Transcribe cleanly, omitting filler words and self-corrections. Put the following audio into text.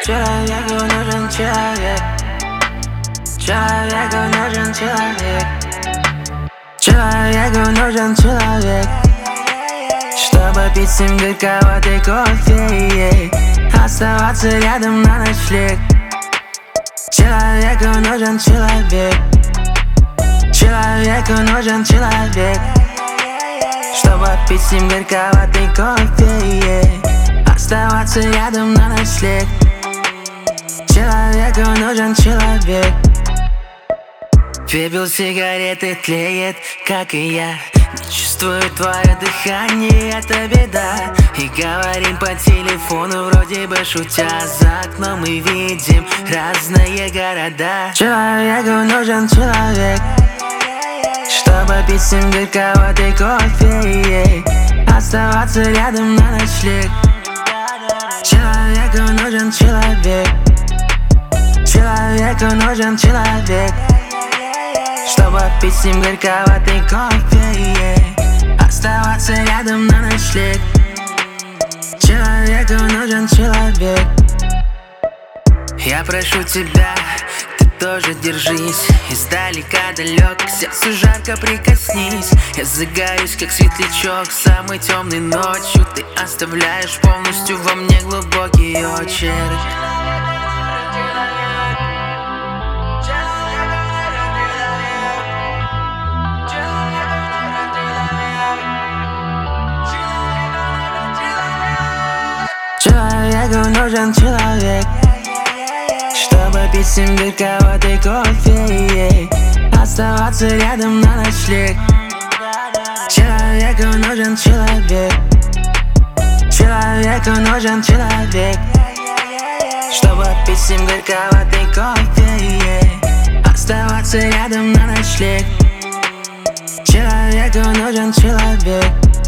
Человеку нужен человек. Человеку нужен человек. Человеку нужен человек, чтобы пить с ним горьковатый кофе, оставаться рядом на ночлег. Человеку нужен человек. Человеку нужен человек, чтобы пить с ним горьковатый кофе, оставаться рядом на ночлег. Человеку нужен человек. Пепел сигареты тлеет, как и я. Не чувствую твое дыхание, это беда. И говорим по телефону, вроде бы шутя. За окном мы видим разные города. Человеку нужен человек, чтобы пить с ним горьковатый кофе, оставаться рядом на ночлег. Человеку нужен человек. Человеку нужен человек, чтобы пить с ним горьковатый кофе, оставаться рядом на ночлег. Человеку нужен человек. Я прошу тебя, ты тоже держись. Издалека далек, к сердцу жарко прикоснись. Я загорюсь, как светлячок самой темной ночью. Ты оставляешь полностью во мне глубокий очерк. Человеку нужен человек, чтобы пить с ним горьковатый кофе, оставаться рядом на ночлег. Человеку нужен человек. Человеку нужен человек, чтобы пить с ним горьковатый кофе, оставаться рядом на ночлег. Человеку нужен человек.